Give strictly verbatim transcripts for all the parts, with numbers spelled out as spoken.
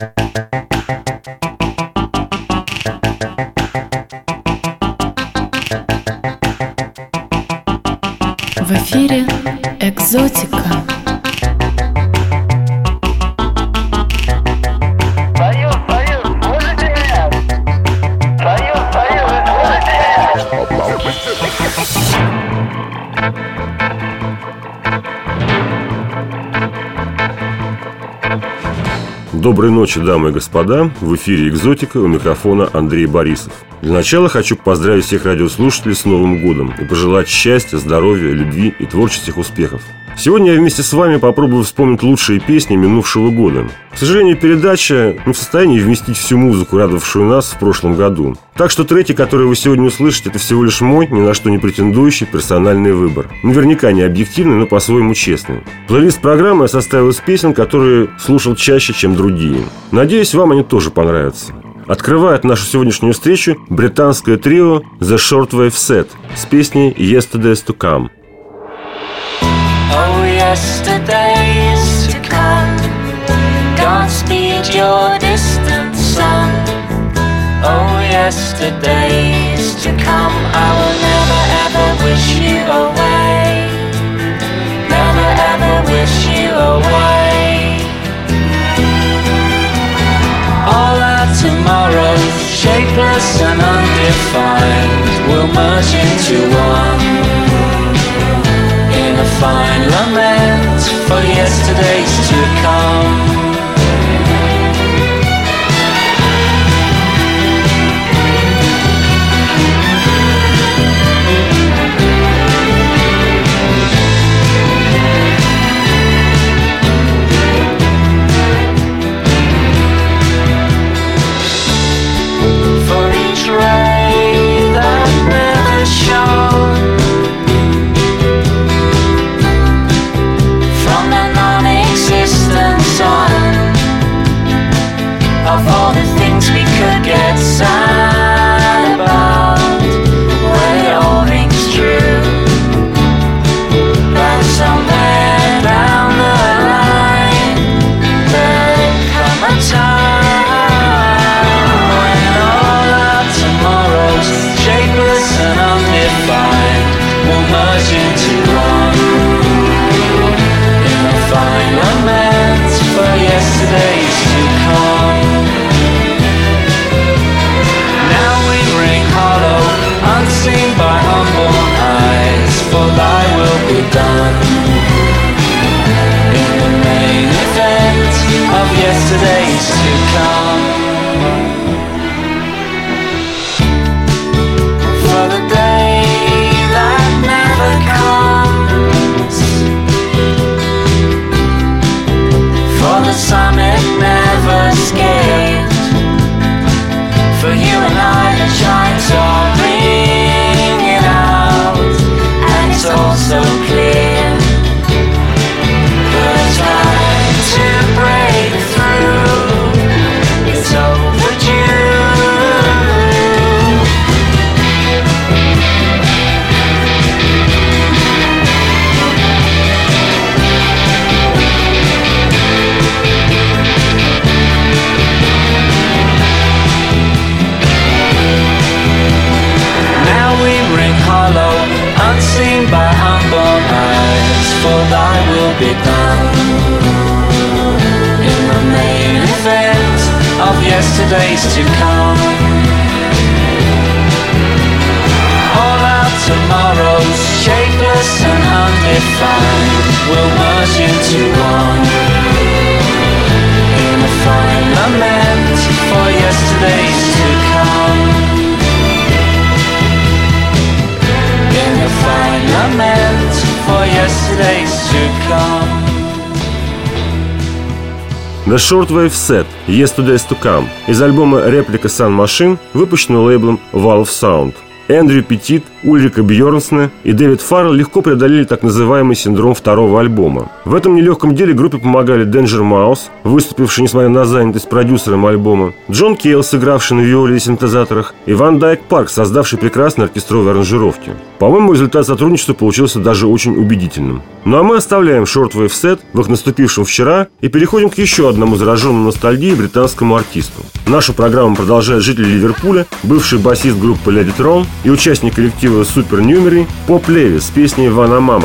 В эфире «Экзотика». Союз, Союз, слышите меня? Союз, Союз, слышите меня? Доброй ночи, дамы и господа. В эфире «Экзотика», у микрофона Андрей Борисов. Для начала хочу поздравить всех радиослушателей с Новым годом и пожелать счастья, здоровья, любви и творческих успехов. Сегодня я вместе с вами попробую вспомнить лучшие песни минувшего года. К сожалению, передача не в состоянии вместить всю музыку, радовавшую нас в прошлом году. Так что треки, которые вы сегодня услышите, это всего лишь мой, ни на что не претендующий персональный выбор. Наверняка не объективный, но по-своему честный. Плейлист программы я составил из песен, которые слушал чаще, чем другие. Надеюсь, вам они тоже понравятся. Открывает нашу сегодняшнюю встречу британское трио The Shortwave Set с песней Yesterdays to Come. Oh, yesterdays to come, Godspeed your distant sun. Oh, yesterdays to come, I will never ever wish you away. Never ever wish you away. All our tomorrows, shapeless and undefined, will merge into one. A fine lament for yesterdays to come. For each ray that never shone, of all the things we could get sad about, when it all rings true. But somewhere down the line there'll come a time when all our tomorrows, shapeless and undefined, will merge into one in a fine lament for yesterdays to come. Unseen by unborn eyes, for thy will be done in the main event of yesterdays to come. For the day that never comes, for the summit never scaled, for you and I the chimes are ringing out, and it's all so clear. The time to break through is overdue. Unseen by unborn eyes, for thy will be done in the main event of yesterdays to come. All our tomorrows, shapeless and undefined, will merge into one in a fine lament for yesterdays to come. A fine lament for yesterdays to come. The Shortwave Set Yesterdays to Come из альбома Replica Sun Machine, выпущенного лейблом Valve Sound. Эндрю Петит Ульрика Бьернсне и Дэвид Фаррелл легко преодолели так называемый синдром второго альбома. В этом нелегком деле группе помогали Danger Mouse, выступивший, несмотря на занятость, продюсером альбома, Джон Кейл, сыгравший на виоле и синтезаторах, и Ван Дайк Парк, создавший прекрасные оркестровые аранжировки. По-моему, результат сотрудничества получился даже очень убедительным. Ну а мы оставляем Shortwave Set в их наступившем вчера и переходим к еще одному зараженному ностальгией британскому артисту. Нашу программу продолжают жители Ливерпуля, бывший басист группы Let It Roll и участник коллектива Supernumerary Поп Леви с песней «Вана Мама».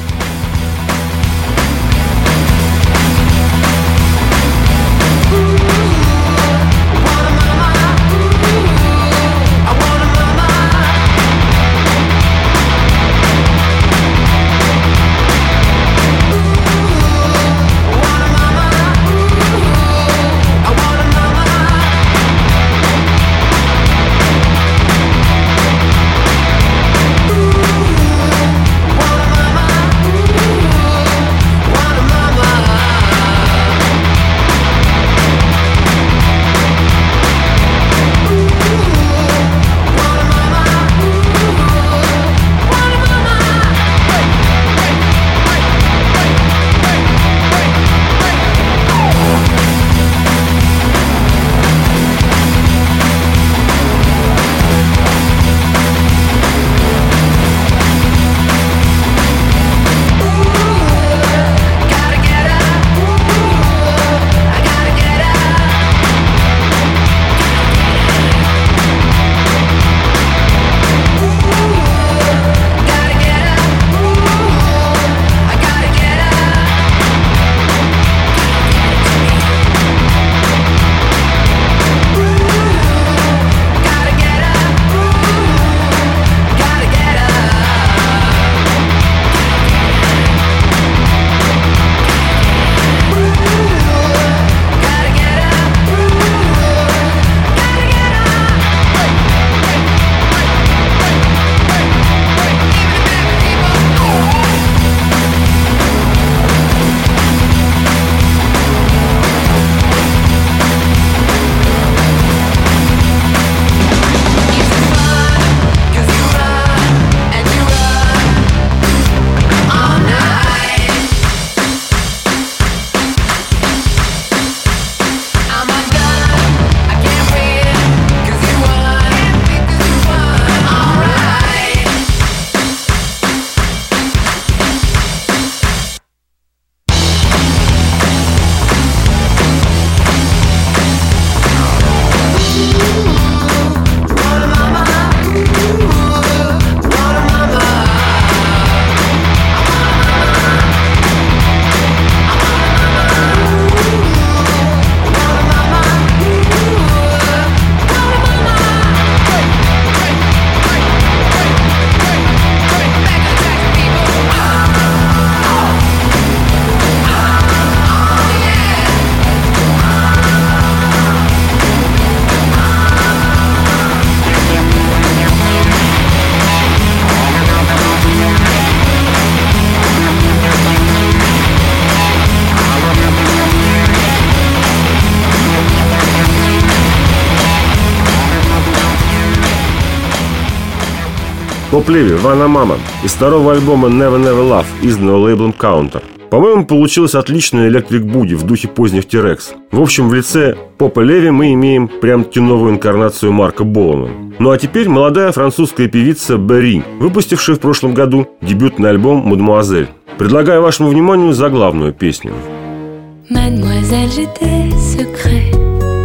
Поп Леви «Вана Мама» из второго альбома Never Never Love, изданного лейблом Counter. По-моему, получилась отличная электрик-буги в духе поздних T-Rex. В общем, в лице Попа Леви мы имеем прям-таки новую инкарнацию Марка Болана. Ну а теперь молодая французская певица Берри, выпустившая в прошлом году дебютный альбом «Мадемуазель». Предлагаю вашему вниманию заглавную песню. Mademoiselle, j'ai des secrets,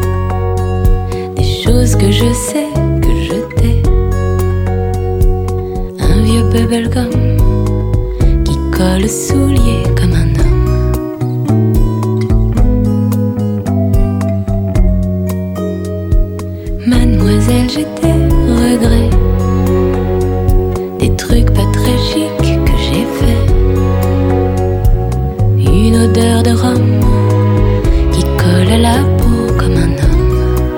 des choses que je sais que je t'ai. Un vieux bubblegum qui colle aux souliers comme un homme. Mademoiselle, j'ai des regrets, des trucs pas très chics que j'ai fait. Une odeur de rhum qui colle à la peau comme un homme.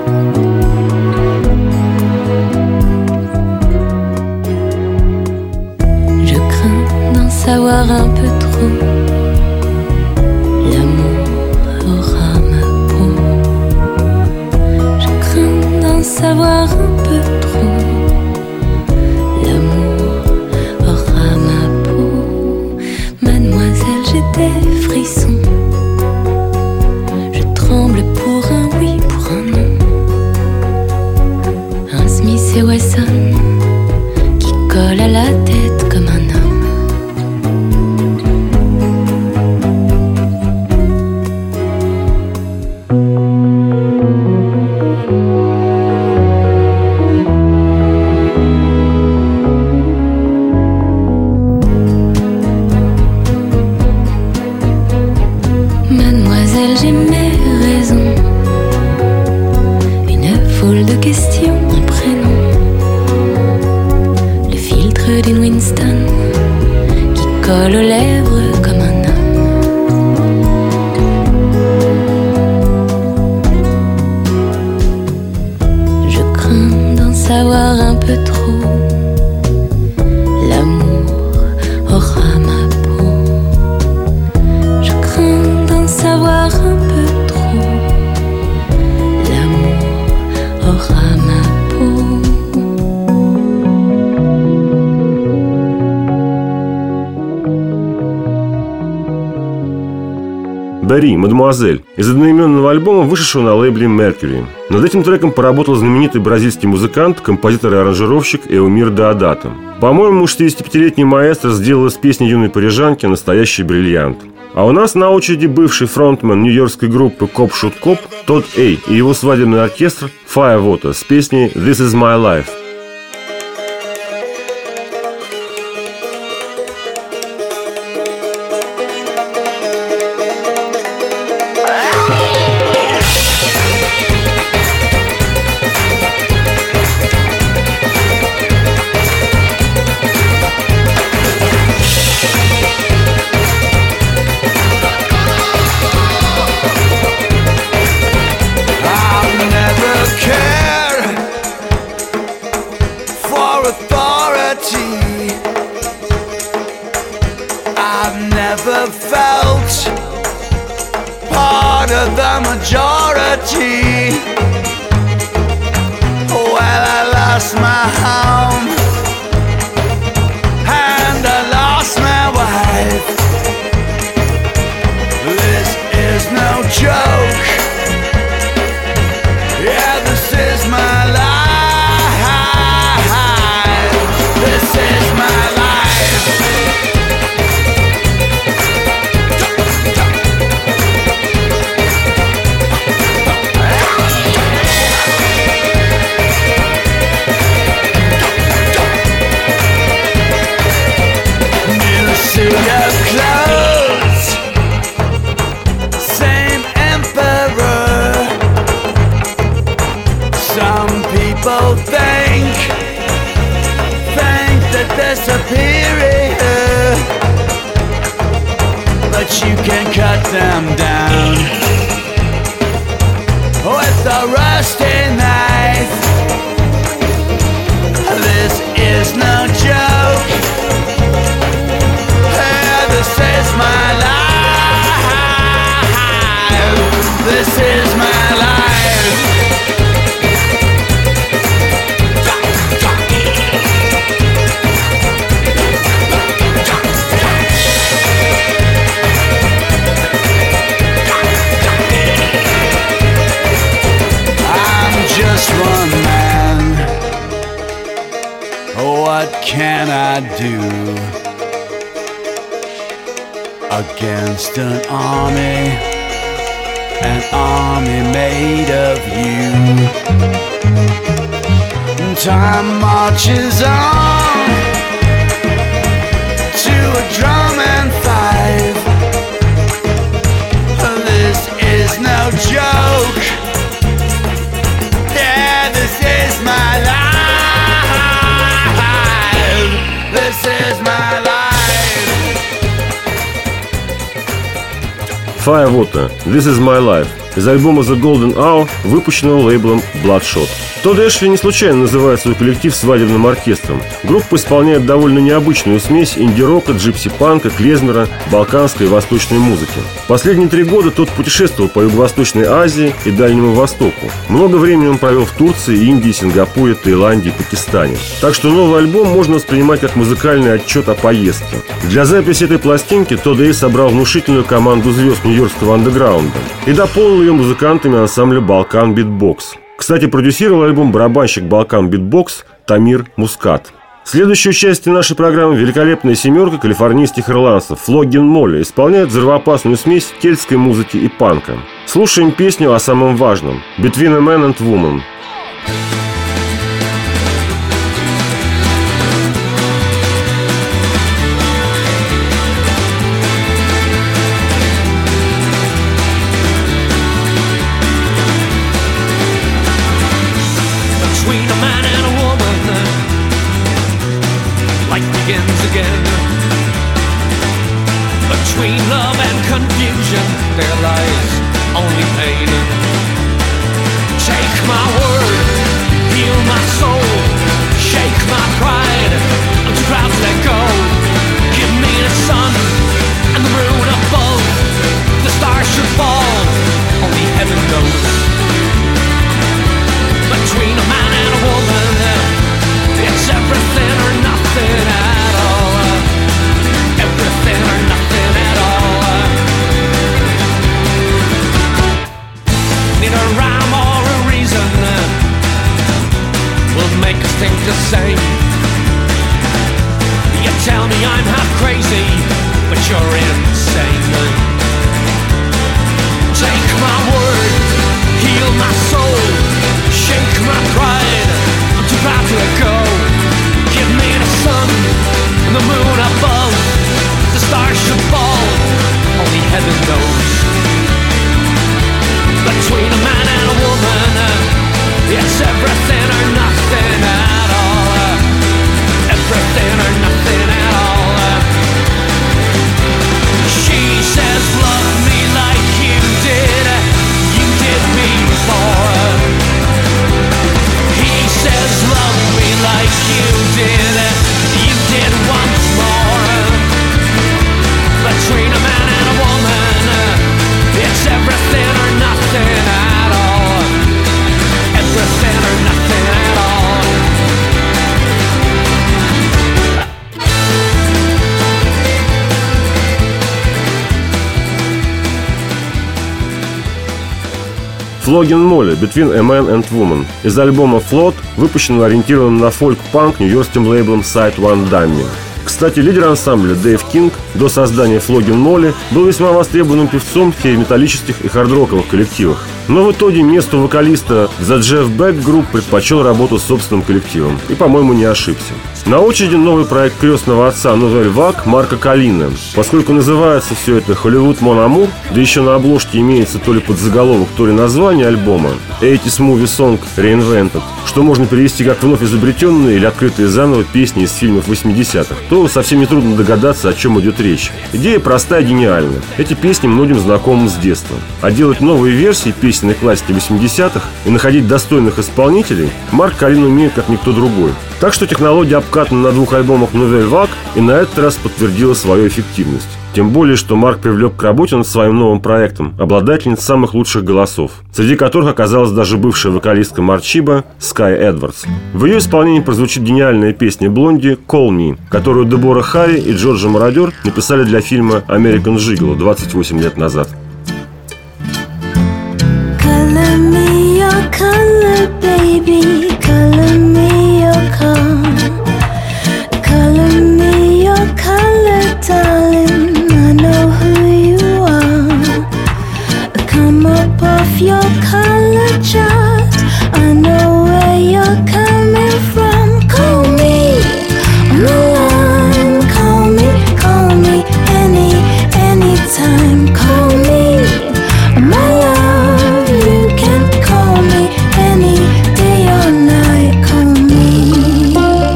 Je crains d'en savoir un peu trop. L'amour aura ma peau. Je crains d'en savoir un peu trop. colle aux lèvres comme un homme. Je crains d'en savoir un peu trop. L'amour aura ma peau. Je crains d'en savoir un peu trop. L'amour aura ma peau. Барри, «Мадемуазель» из одноименного альбома, вышедшего на лейбле Mercury. Над этим треком поработал знаменитый бразильский музыкант, композитор и аранжировщик Эумир Деодато. По-моему, шестидесятипятилетний маэстро сделал из песни юной парижанки настоящий бриллиант. А у нас на очереди бывший фронтмен нью-йоркской группы Коп Шут Коп Тодд Эй и его свадебный оркестр Firewater с песней «This is my life». Against an army, an army made of you. Time marches on to a drum and fife. This is no joke. Yeah, this is my life. This is my life. Firewater, «This is my life» из альбома The Golden Hour, выпущенного лейблом Bloodshot. Тодд Эшли не случайно называет свой коллектив свадебным оркестром. Группа исполняет довольно необычную смесь инди-рока, джипси-панка, клезмера, балканской и восточной музыки. Последние три года Тодд путешествовал по Юго-Восточной Азии и Дальнему Востоку. Много времени он провел в Турции, Индии, Сингапуре, Таиланде и Пакистане. Так что новый альбом можно воспринимать как музыкальный отчет о поездке. Для записи этой пластинки Тодд Эй собрал внушительную команду звезд нью-йоркского андеграунда и дополнил ее музыкантами ансамбля «Балкан Битбокс». Кстати, продюсировал альбом барабанщик «Балкан Битбокс» Тамир Мускат. В следующей части нашей программы великолепная семерка калифорнийских ирландцев Флоггин Молли исполняет взрывоопасную смесь кельтской музыки и панка. Слушаем песню о самом важном – «Between a Man and Woman». heaven knows. Between a man and a woman, it's everything or nothing at all. Everything or nothing at all. Need a rhyme or a reason will make us think the same. You tell me I'm half crazy, but you're insane. Take my word, heal my soul, shake my pride, I'm too proud to let go. Give me the sun and the moon above, the stars should fall, only heaven knows. Between a man and a woman, it's everything or nothing at all. Everything or nothing at all. She says love me like you did, you did me before. He says love me like you did, you did once more. Between a man and a woman, it's everything or nothing at all. Everything or nothing at all. Flogging Molly Between a Man and Woman из альбома Float, выпущенного ориентированным на фольк-панк нью-йоркским лейблом Side One Dummy. Кстати, лидер ансамбля Дэйв Кинг до создания Flogging Molly был весьма востребованным певцом в хеви-металлических и хард-роковых коллективах. Но в итоге месту вокалиста The Jeff Beck Group предпочел работу с собственным коллективом. И, по-моему, не ошибся. На очереди новый проект крестного отца Nouvelle Vague Марка Коллина. Поскольку называется все это «Hollywood Mon Amour», да еще на обложке имеется то ли подзаголовок, то ли название альбома «eighties Movie Song Reinvented», что можно перевести как вновь изобретенные или открытые заново песни из фильмов восьмидесятых, то совсем нетрудно догадаться, о чем идет речь. Идея простая и гениальна. Эти песни многим знакомы с детства. А делать новые версии песенной классики восьмидесятых и находить достойных исполнителей Марк Коллин умеет как никто другой. Так что технология обкатана на двух альбомах Nouvelle Vague и на этот раз подтвердила свою эффективность. Тем более, что Марк привлек к работе над своим новым проектом обладательниц самых лучших голосов, среди которых оказалась даже бывшая вокалистка Марчиба Скай Эдвардс. В ее исполнении прозвучит гениальная песня Блонди «Call Me», которую Дебора Харри и Джорджа Мародер написали для фильма «American Gigolo» двадцать восемь лет назад. Color me your color, baby. Color me your color. Color me your color, darling. I know who you are. Come up off your color chart. I know where you're coming from. Call me on the line. Call me, call me any, anytime. Call me, my love. You can call me any day or night. Call me.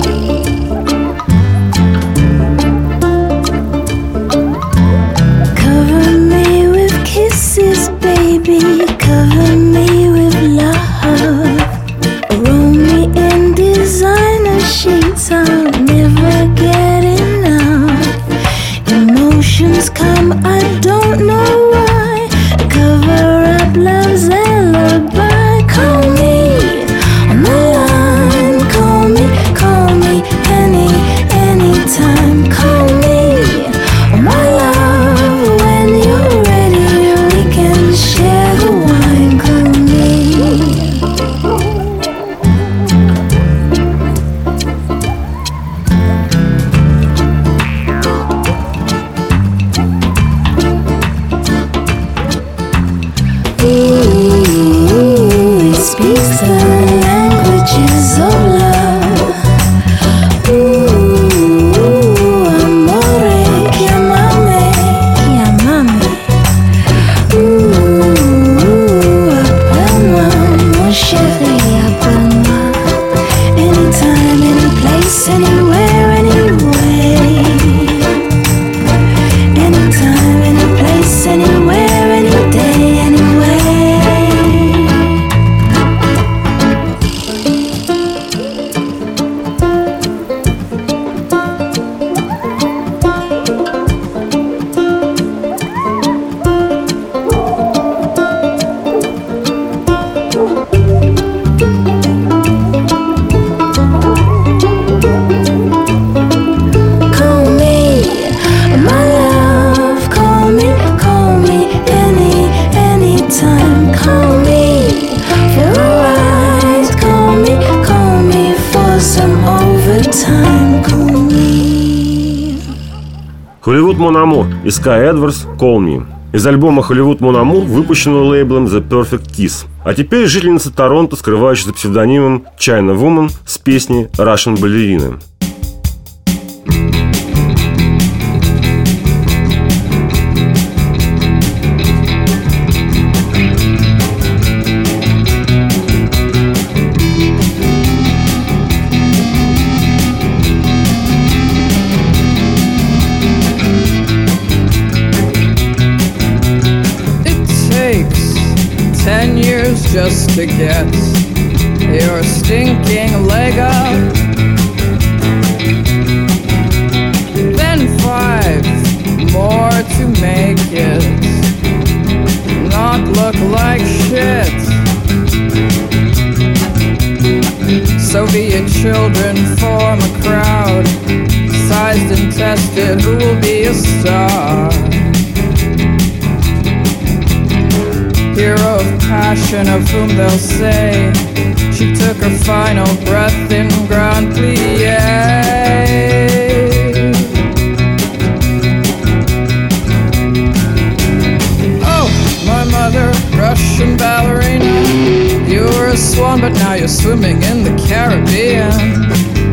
Cover me with kisses, baby. Cover me with love. Roll me in designer sheets. I'll never get enough. Emotions come, I don't know why. Cover up love's alibi. Call me on the line. Call me, call me any, anytime. Call me, oh my love. When you're ready, we can share the wine. Call me. Ooh, it speaks the languages of love. Ooh, amore, chiamame, chiamame. Ooh, appelle-moi, mon chéri, appelle-moi. Anytime, any place, anywhere, anyway. Anytime, any place, anywhere, any day, anyway. Hollywood Mon Amour и Sky Edwards «Call Me». Из альбома Hollywood Mon Amour, выпущенного лейблом The Perfect Kiss. А теперь жительница Торонто, скрывающаяся за псевдонимом China Woman, с песней Russian Ballerina. Ten years just to get your stinking leg up, then five more to make it not look like shit. Soviet children form a crowd, sized and tested, who will be a star? Hero of passion, of whom they'll say she took her final breath in Grand Plié. Oh, my mother, Russian ballerina, you were a swan, but now you're swimming in the Caribbean.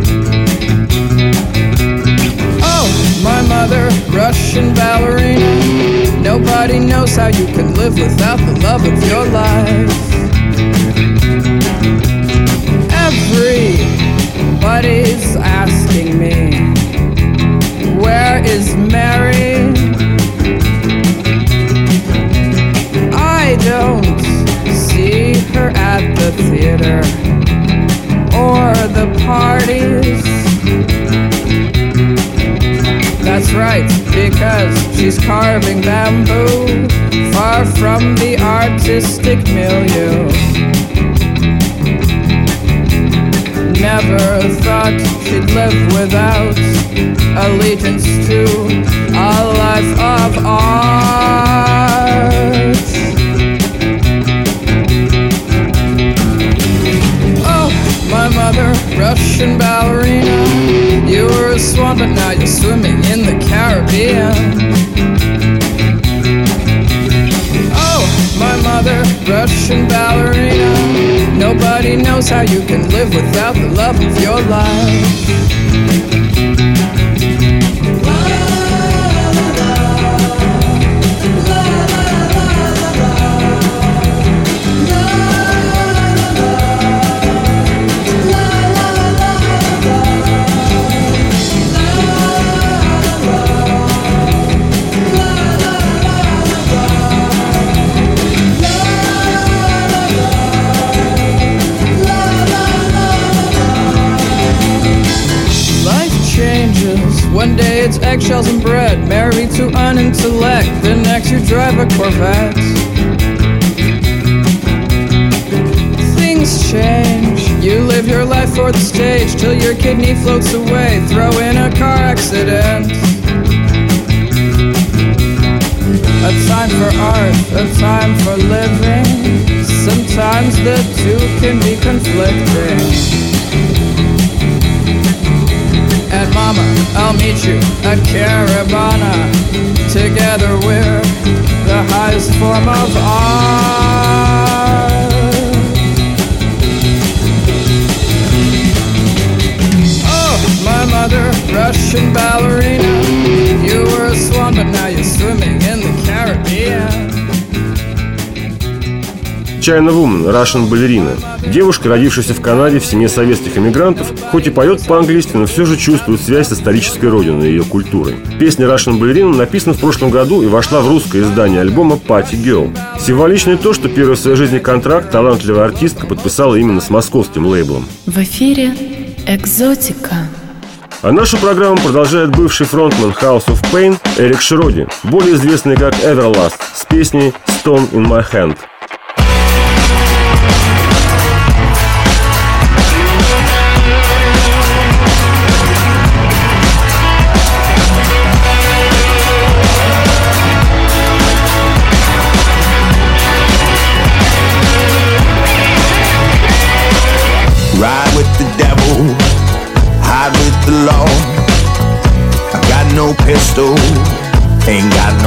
Oh, my mother, Russian ballerina, nobody knows how you can live without the love of your life. Everybody's asking me, where is Mary? I don't see her at the theater or the parties. That's right, because she's carving bamboo, far from the artistic milieu. Never thought she'd live without allegiance to a life of art. Oh, my mother, Russian ballerina, you were a swan, but now you're swimming in the Caribbean. Oh, my mother, Russian ballerina, nobody knows how you can live without the love of your life. One day it's eggshells and bread, married to an intellect. The next you drive a Corvette. Things change. You live your life for the stage till your kidney floats away. Throw in a car accident. A time for art, a time for living. Sometimes the two can be conflicting. And mama, I'll meet you at Caravana. Together we're the highest form of art. Oh, my mother, Russian ballerina, you were a swan, but now you're swimming in the Caribbean. China Woman, Russian Ballerina. Девушка, родившаяся в Канаде в семье советских эмигрантов, хоть и поет по-английски, но все же чувствует связь с исторической родиной и ее культурой. Песня Russian Ballerina написана в прошлом году и вошла в русское издание альбома Party Girl. Символично и то, что первый в своей жизни контракт талантливая артистка подписала именно с московским лейблом. В эфире «Экзотика». А нашу программу продолжает бывший фронтмен House of Pain Эрик Шроди, более известный как Everlast, с песней Stone in My Hand. Ride with the devil, hide with the law. I got no pistol,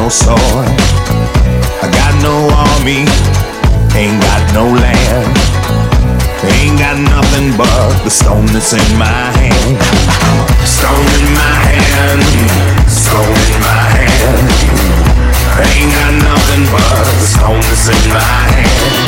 no sword, I got no army, ain't got no land, ain't got nothing but the stone that's in my hand. Stone in my hand, stone in my hand, ain't got nothing but the stone that's in my hand.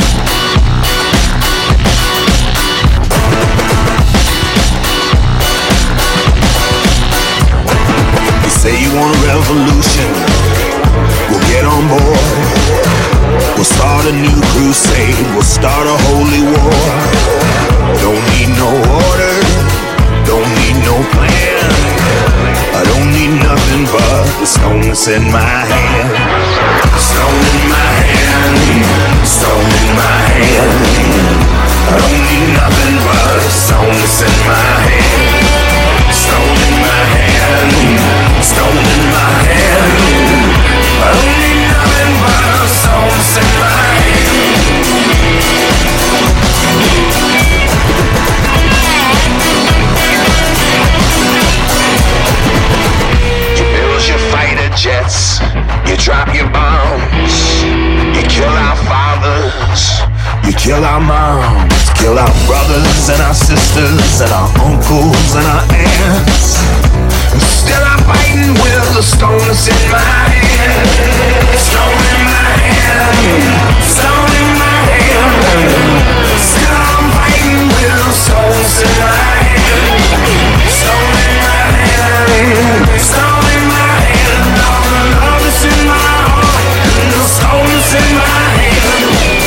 You say you want a revolution, we'll get on board. We'll start a new crusade, we'll start a holy war. Don't need no order, don't need no plan, I don't need nothing but the stone that's in my hand. Stone in my hand, stone in my hand, I don't need nothing but the stone that's in my hand. Stone in my hand, stone in my hand, I don't need nothing but the stone that's in my hand. You build your fighter jets, you drop your bombs, you kill our fathers, you kill our moms, kill our brothers and our sisters and our uncles and our aunts. And still I'm fighting with the stone that's in my hand. Stone in my hand, stone in my hand. Still I'm fighting with the stone that's in my hand. Stone in my hand, stone in my hand. All the love that's in my heart, and the stone that's in my hand.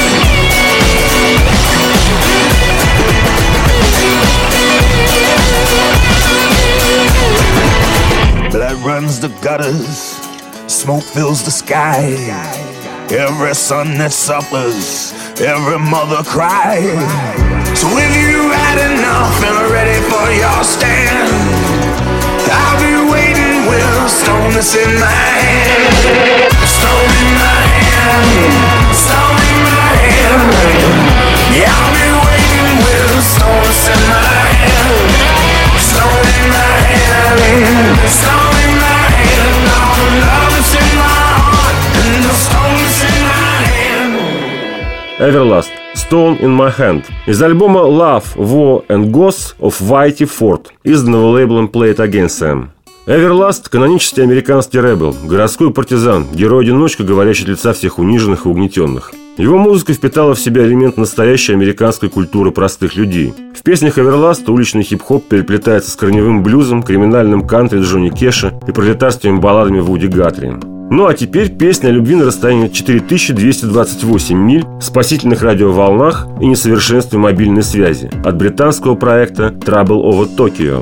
Blood runs the gutters, smoke fills the sky. Every son that suffers, every mother cries. So if you had enough and are ready for your stand, I'll be waiting with a stone that's in my hand. Stone in my hand, stone in my hand. Yeah, I'll be waiting with a stone that's in my hand. Stone in my hand, stone in my hand. All the love that's in my heart, and the stone that's in my hand. Everlast, Stone in My Hand. Из альбома Love, War and Ghosts of Whitey Ford, изданного лейблом Play It Again Sam. Everlast – канонический американский рэбел, городской партизан, герой-одиночка, говорящий от лица всех униженных и угнетенных. Его музыка впитала в себя элемент настоящей американской культуры простых людей. В песнях Everlast уличный хип-хоп переплетается с корневым блюзом, криминальным кантри Джонни Кэша и пролетарскими балладами Вуди Гатри. Ну а теперь песня о любви на расстоянии четыре тысячи двести двадцать восемь миль, спасительных радиоволнах и несовершенстве мобильной связи от британского проекта Trouble Over Tokyo.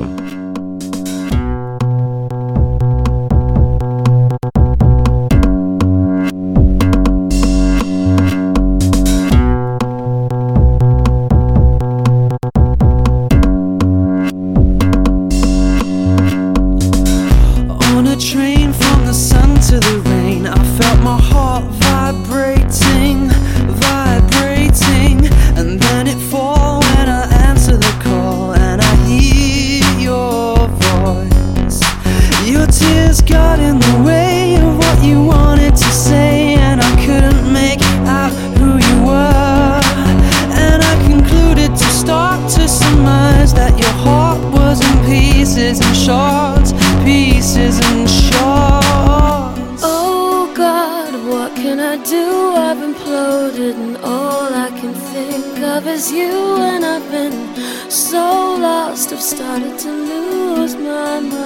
Is you, and I've been so lost I've started to lose my mind.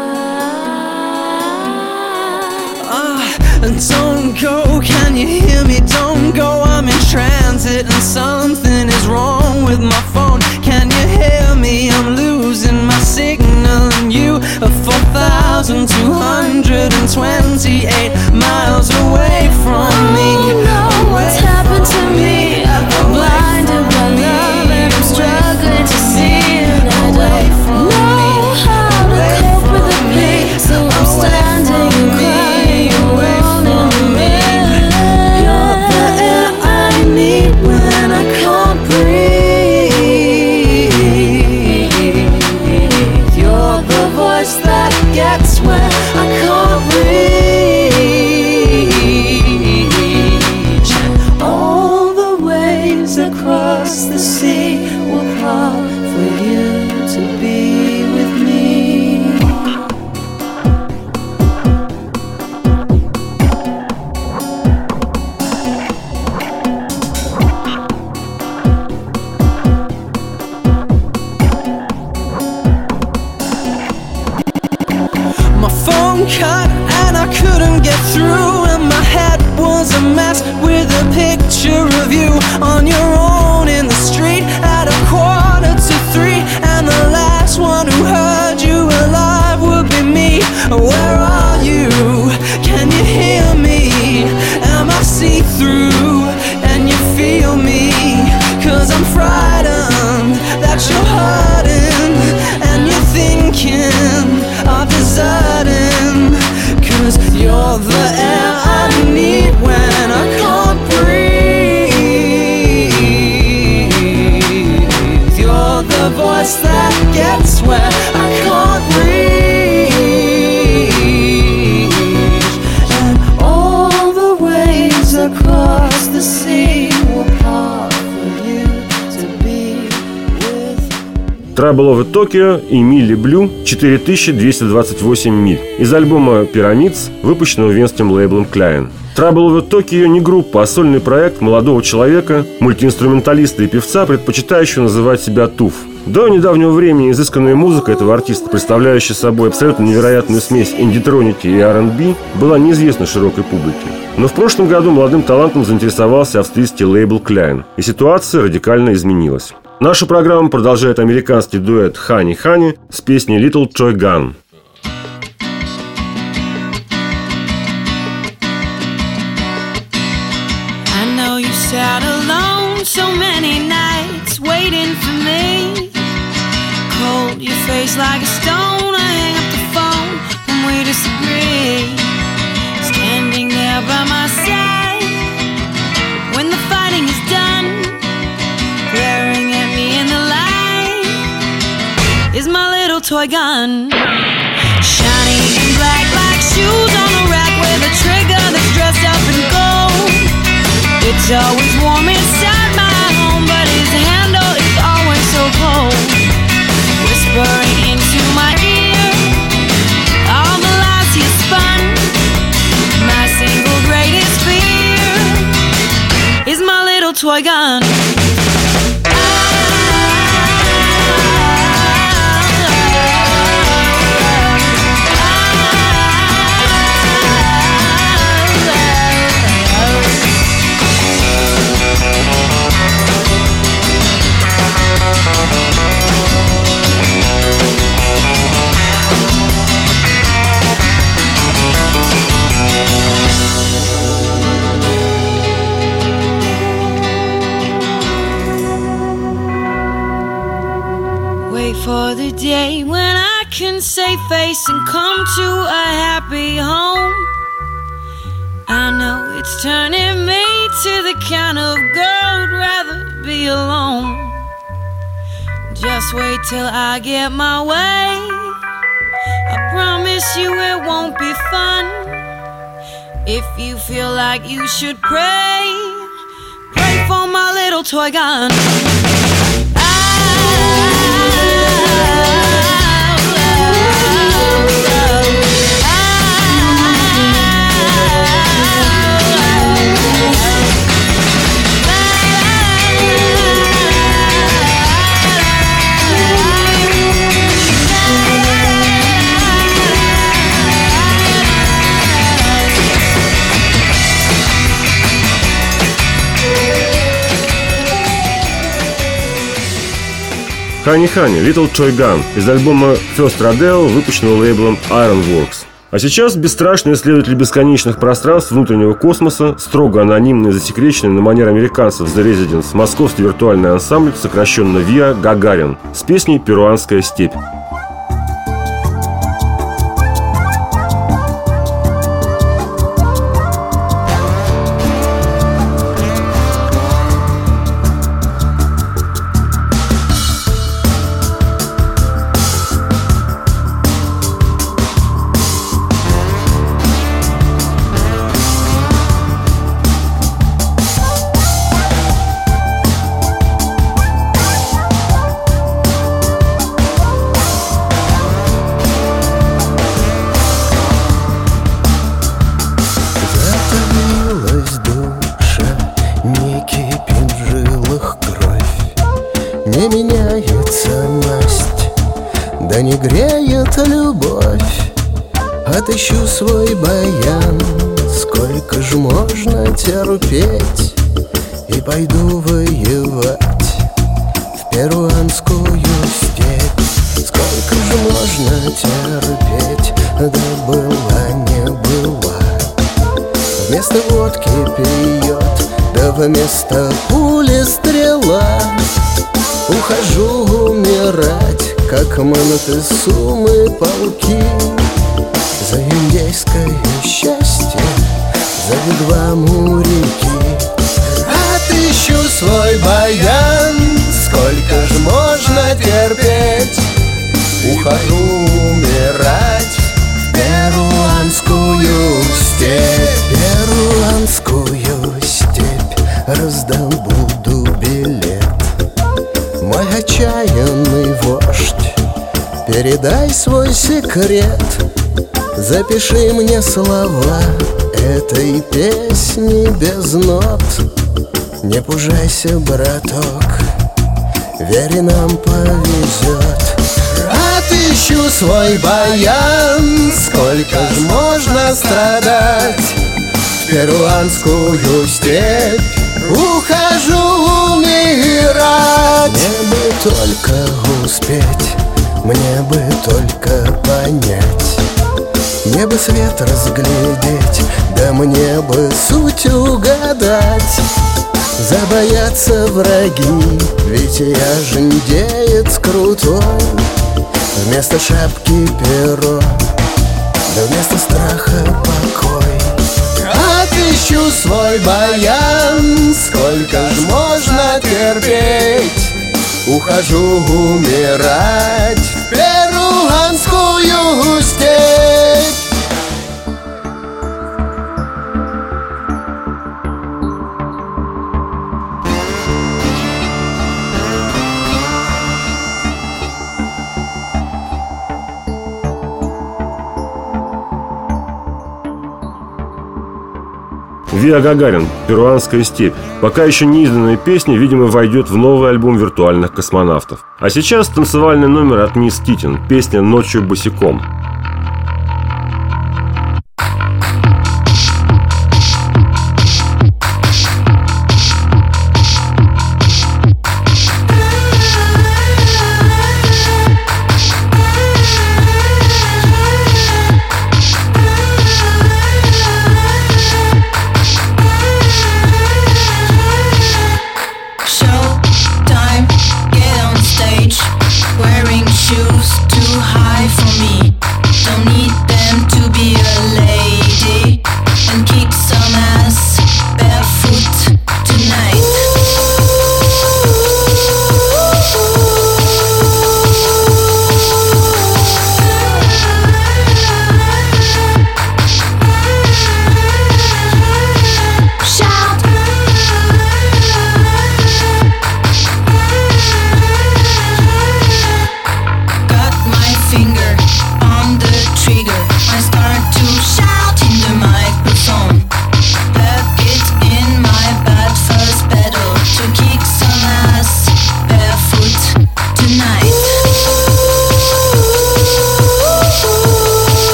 Ah, don't go, can you hear me? Don't go, I'm in transit and something is wrong with my phone. Can you hear me? I'm losing my signal and you are four thousand two hundred twenty-eight miles away from me. Oh no, what's happened to me? I'm blinded by love and I'm struggling to see it. I don't know how to cope with the pain, so I'm standing and crying alone in the mirror. You're the air I need when I can't breathe. You're the voice that gets when I can't breathe. sea will part for you to be with me. My phone cut and I couldn't get through, and my head was a mess with a picture of you on your own in the street at a quarter to three, and the last one who heard you alive would be me. Where are you? Can you hear me? Am I see-through? And you feel me? 'Cause I'm frightened that you're hurting, and you're thinking of deserting. 'Cause you're the air I need when I can't breathe. You're the voice that gets where I can't reach. And all the waves across the sea will part for you to be with. Trouble over Tokyo и Milli Blue четыре тысячи двести двадцать восемь миль из альбома Pyramids, выпущенного венским лейблом Klein. Trouble over Tokyo не группа, а сольный проект молодого человека, мультиинструменталиста и певца, предпочитающего называть себя Туф. До недавнего времени изысканная музыка этого артиста, представляющая собой абсолютно невероятную смесь индитроники и ар энд би, была неизвестна широкой публике. Но в прошлом году молодым талантом заинтересовался австрийский лейбл Klein, и ситуация радикально изменилась. Нашу программу продолжает американский дуэт Honey Honey с песней Little Toy Gun. I know you sat alone so many nights waiting for me. Cold, your face like a stone. I hang up the phone when we disagree. Standing there by my side when the fighting is done, glaring at me in the light is my little toy gun. Shiny and black like shoes on a rack with a trigger that's dressed up in gold. It's always warm inside my home, but his handle is always so cold. Whispering into my ear all the lies he spun. My single greatest fear is my little toy gun. For the day when I can save face and come to a happy home. I know it's turning me to the kind of girl who'd rather be alone. Just wait till I get my way. I promise you it won't be fun. If you feel like you should pray, pray for my little toy gun. Honey Honey, Little Toy Gun из альбома First Rodeo, выпущенного лейблом Ironworks. А сейчас бесстрашный исследователь бесконечных пространств внутреннего космоса, строго анонимный и засекреченный на манер американцев The Residents, московский виртуальный ансамбль, сокращенно ВИА, Гагарин, с песней «Перуанская степь». не меняется масть, да не греет любовь. Отыщу свой баян, сколько ж можно терпеть, и пойду воевать в перуанскую степь. Сколько же можно терпеть, да была не была. Вместо водки пьет, да вместо пули стрела. Ухожу умирать, как Монтесумы полки, за индейское счастье, за вигвам реки. Отыщу свой баян, сколько ж можно терпеть, ухожу умирать в перуанскую степь. Перуанскую степь раздобуду билет. Мой отчаянный вождь, передай свой секрет. Запиши мне слова этой песни без нот. Не пужайся, браток, верь, нам повезет. Отыщу свой баян, сколько ж можно страдать, в перуанскую степь ухожу умирать. Мне бы только успеть, мне бы только понять, мне бы свет разглядеть, да мне бы суть угадать. Забоятся враги, ведь я же индеец крутой. Вместо шапки перо, да вместо страха покой. Отыщу свой баян, сколько ж можно терпеть, ухожу умирать в перуанскую степь. Виа Гагарин, «Перуанская степь». Пока еще не изданная песня, видимо, войдет в новый альбом виртуальных космонавтов. А сейчас танцевальный номер от Мисс Китен, песня «Ночью босиком».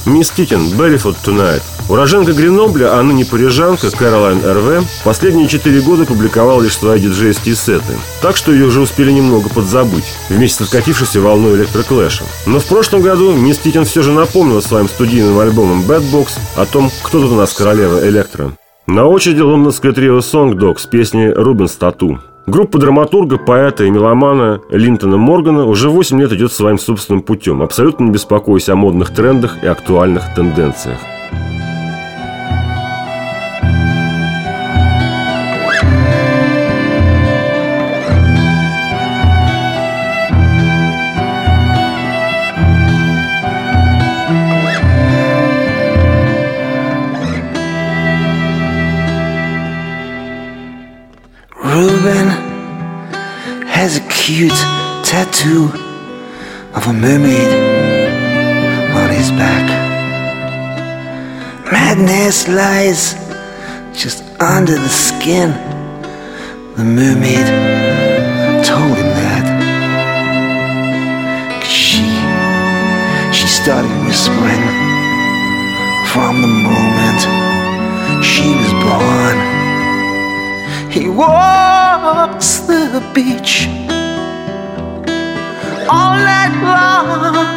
Мисс Титин, Barefoot Tonight. Уроженка Гренобля, а ныне парижанка Кэролайн Эрве последние четыре года публиковала лишь свои диджейские сеты, так что ее уже успели немного подзабыть, вместе с откатившейся волной электроклэша. Но в прошлом году мисс Титин все же напомнила своим студийным альбомом Bad Box о том, кто тут у нас королева электро. На очереди лондонское трио Song Dog с песней «Rubens Tattoo». Группа драматурга, поэта и меломана Линтона Моргана уже восемь лет идет своим собственным путем, абсолютно не беспокоясь о модных трендах и актуальных тенденциях. Ruben has a cute tattoo of a mermaid on his back. Madness lies just under the skin. The mermaid told him that. 'Cause she, she started whispering from the moment she was born. He walks the beach all night long,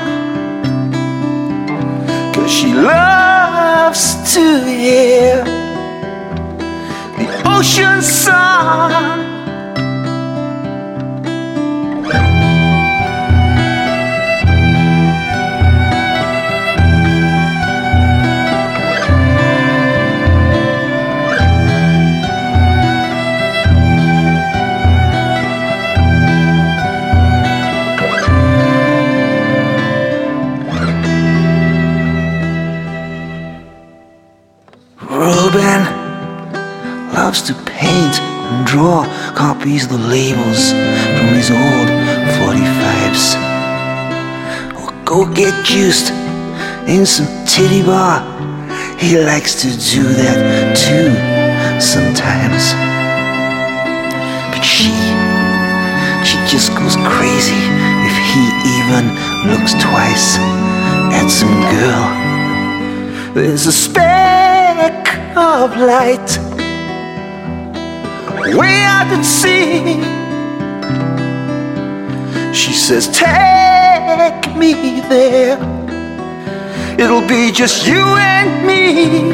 'cause she loves to hear the ocean song. Ruben loves to paint and draw copies of the labels from his old forty-fives. Or go get juiced in some titty bar. He likes to do that too sometimes. But she, she just goes crazy if he even looks twice at some girl. There's a speck of light way out at sea. She says, take me there. It'll be just you and me.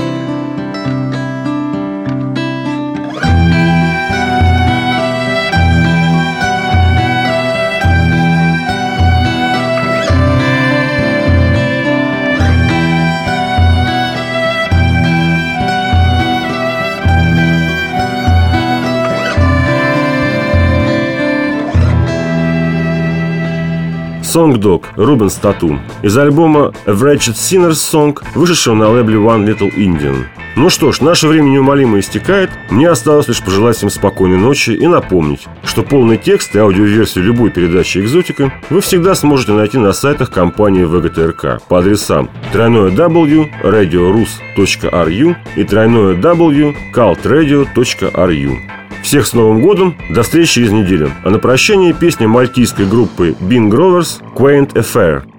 Song Dog, Rubens Tattoo, из альбома A Wretched Sinner's Song, вышедшего на лейбле One Little Indian. Ну что ж, наше время неумолимо истекает. Мне осталось лишь пожелать всем спокойной ночи и напомнить, что полный текст и аудиоверсию любой передачи «Экзотика» вы всегда сможете найти на сайтах компании вэ гэ тэ эр ка по адресам дабл ю дабл ю дабл ю точка радио рус точка ар ю и дабл ю дабл ю дабл ю точка калт радио точка ар ю. Всех с Новым годом, до встречи через неделю. А на прощание песня мальтийской группы Bing Rovers «Quaint Affair».